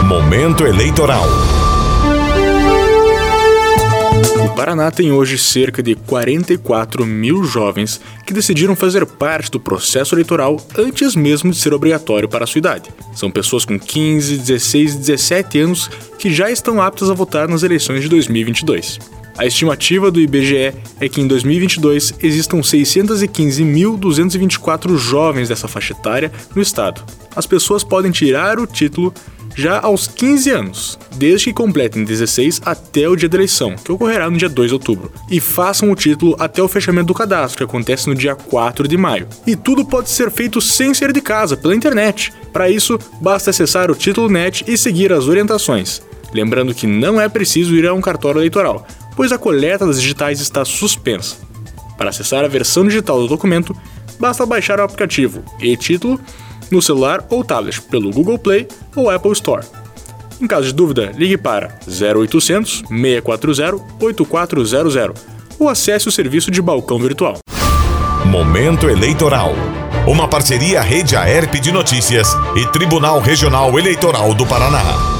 Momento eleitoral. O Paraná tem hoje cerca de 44 mil jovens que decidiram fazer parte do processo eleitoral antes mesmo de ser obrigatório para a sua idade. São pessoas com 15, 16 e 17 anos que já estão aptas a votar nas eleições de 2022. A estimativa do IBGE é que em 2022 existam 615.224 jovens dessa faixa etária no estado. As pessoas podem tirar o título já aos 15 anos, desde que completem 16 até o dia da eleição, que ocorrerá no dia 2 de outubro, e façam o título até o fechamento do cadastro, que acontece no dia 4 de maio. E tudo pode ser feito sem sair de casa, pela internet. Para isso, basta acessar o Título Net e seguir as orientações. Lembrando que não é preciso ir a um cartório eleitoral, pois a coleta das digitais está suspensa. Para acessar a versão digital do documento, basta baixar o aplicativo e-Título no celular ou tablet pelo Google Play ou Apple Store. Em caso de dúvida, ligue para 0800 640 8400 ou acesse o serviço de balcão virtual. Momento eleitoral. Uma parceria Rede Aerp de Notícias e Tribunal Regional Eleitoral do Paraná.